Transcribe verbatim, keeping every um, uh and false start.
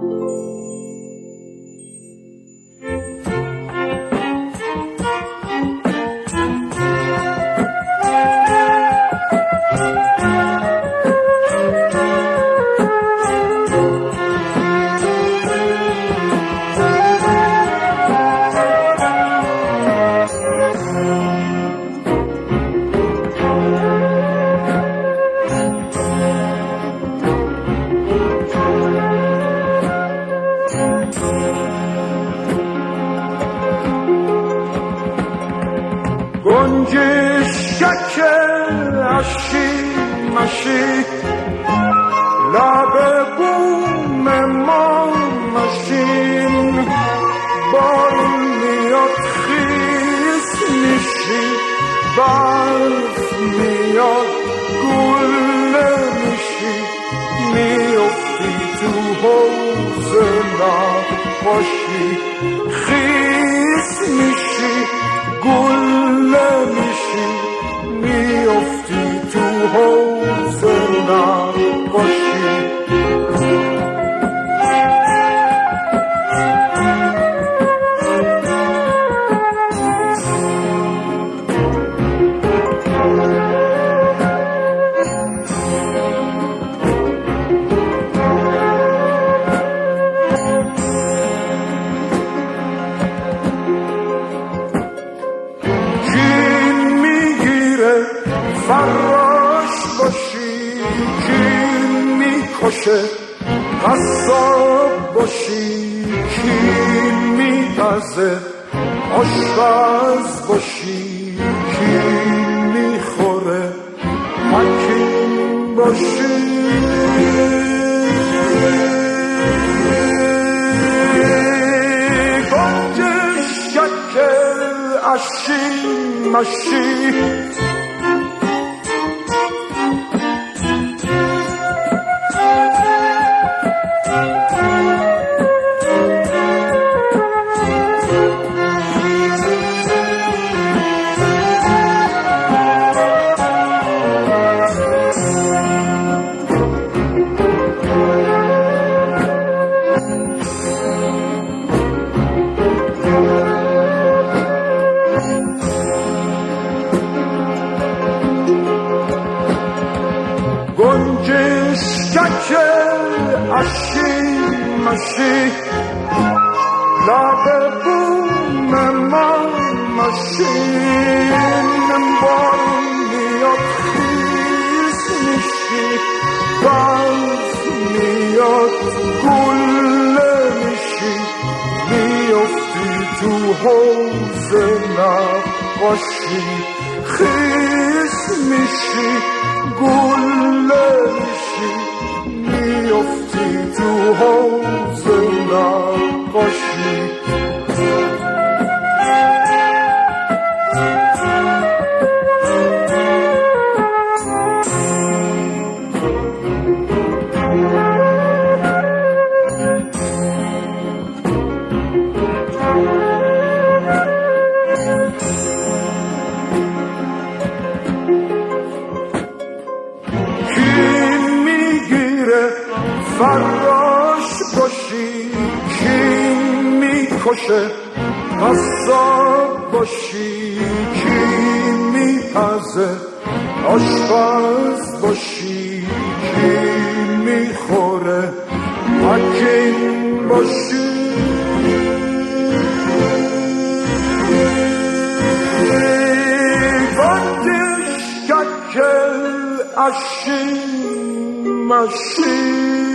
گنجشک اشی مشی لب بوم ما مشین بارون میاد خیس میشی برف میاد گله میشی میافتی تو حوض نقاشی خیس میشی گله میشی میافتی تو حوض نقاشی فراش باشی کین میکشه قصاب باشی کین میپزه آشپز باشی کین میخوره حکیم باشی گنجشک اشی مشی گنجشک اشی مشی لب بوم ما مشین بارون میاد خیس میشی برف میاد گله میشی میافتی تو حوض نقاشی خیس میشی گله میشی میافتی تو حوض نقاشی فراش باشی کین میکشه قصاب باشی کین میپزه آشپز باشی کین میخوره حکیم باشی گنجشک اشی مشی